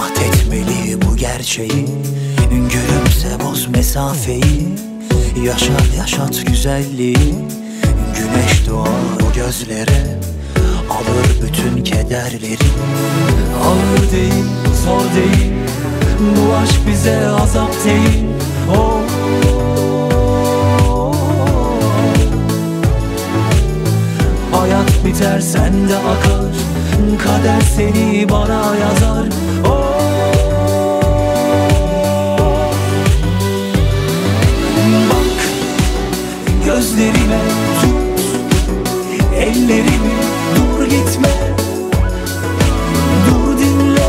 mat etmeli bu gerçeği. Gülümse boz mesafeyi, yaşat yaşat güzelliği. Güneş doğar o gözlere, alır bütün kederleri. Ağır değil, zor değil, bu aşk bize azap değil. Oh. Hayat biter sende akar, kader seni bana yazar. Oh. Bak gözlerime, tut ellerimi, dur gitme, dur dinle.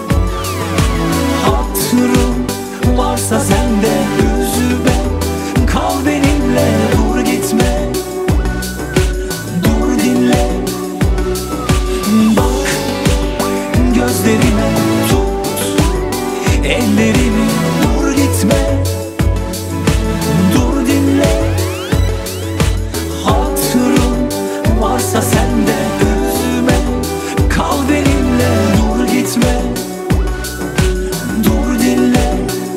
Hatırım varsa sende, üzülme, kal benimle, dur gitme, dur dinle. Bak gözlerime, tut ellerimi, dur gitme, dur dinle. Hatırım varsa sende, üzülme, kal benimle, dur gitme, dur dinle.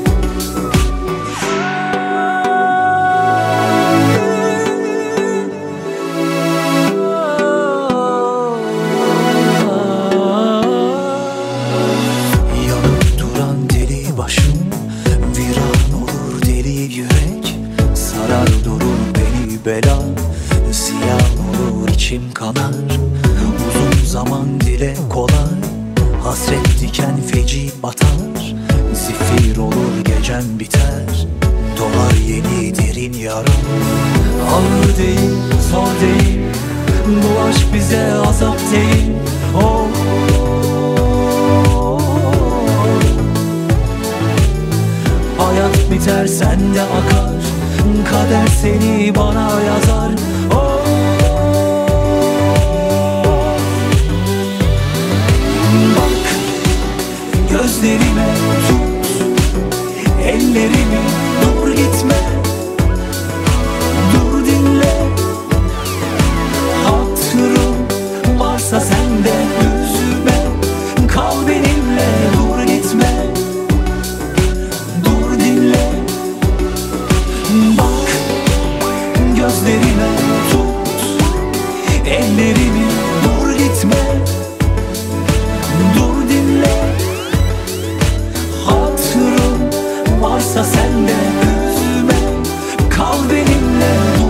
Yanıp duran deli başım, viran olur deli yürek. Sarar durur beni bela, ziyan olur içim kanar. Uzun zaman dile kolay, hasret diken feci batar. Zifir olur gecem biter, doğar yeni derin yaram. Ağır değil, zor değil, bu aşk bize azap değil. Oh. Hayat biter sende akar, kader seni bana yazar. Oh. Bak gözlerime, tut ellerimi, dur gitme, dur dinle. Hatırım varsa sende, üzülme, kal benimle, dur gitme, dur dinle. Bak gözlerime, tut ellerimi, dur gitme, dur dinle. Hatırım varsa sende, üzülme, kal benimle.